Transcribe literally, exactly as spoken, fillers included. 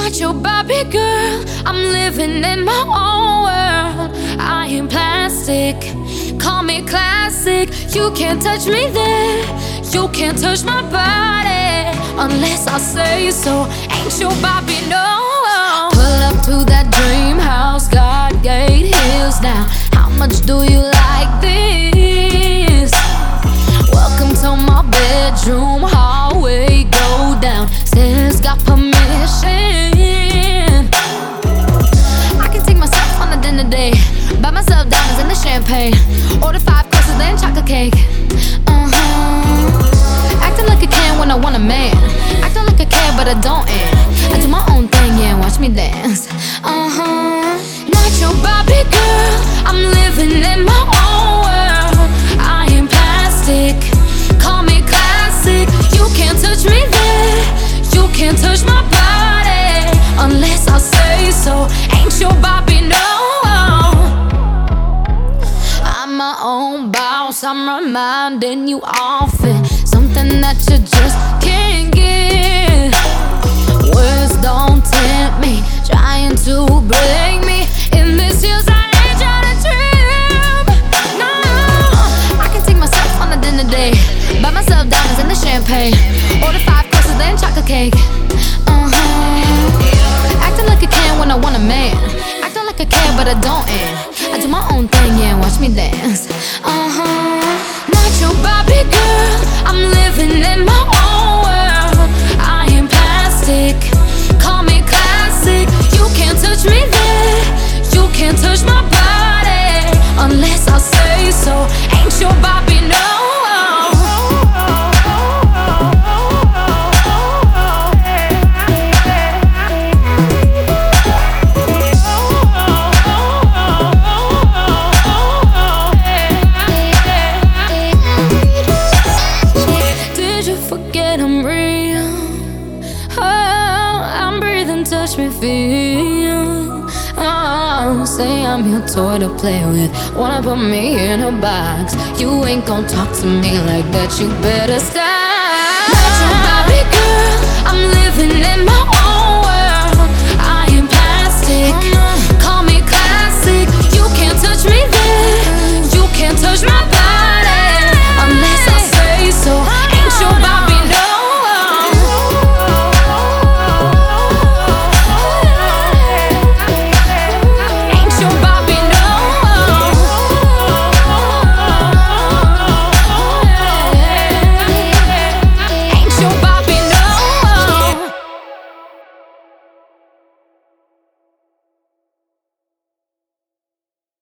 Not your Barbie girl, I'm living in my own world. I ain't plastic, call me classic. You can't touch me there, you can't touch my body unless I say so. Ain't your Barbie, no. Pull up to that dream house, God gate hills now. How much do you like this? Welcome to my bedroom, hallway, go down. Stairs got permission. I can take myself on a dinner date, buy myself diamonds and the champagne. Order five courses, then chocolate cake. Uh-huh. Acting like I can when I want a man. Acting like I care, but I don't. And I do my own thing, yeah, watch me dance. Uh-huh. Not your Barbie girl, I'm living in my own world. I ain't plastic, call me classic. You can't touch me there, you can't touch my body unless I say so. Ain't your Barbie, no. I'm my own boss, I'm reminding you often. Something that you just can't get. Words don't tempt me, trying to break me. In this years I ain't trying to trip. No, I can take myself on a dinner date, buy myself diamonds and the champagne. Order five courses, then chocolate cake. Uh-huh. Acting like I can when I want a man. Acting like I care, but I don't. And I do my own thing, yeah, watch me dance. Uh-huh. Not your Barbie girl, I'm living in my own world. I ain't plastic, call me classic. You can't touch me there, you can't touch my body unless I say so. Ain't your Barbie, no. Touch me, feel. Oh, say I'm your toy to play with. Wanna put me in a box. You ain't gon' talk to me like that. You better stop.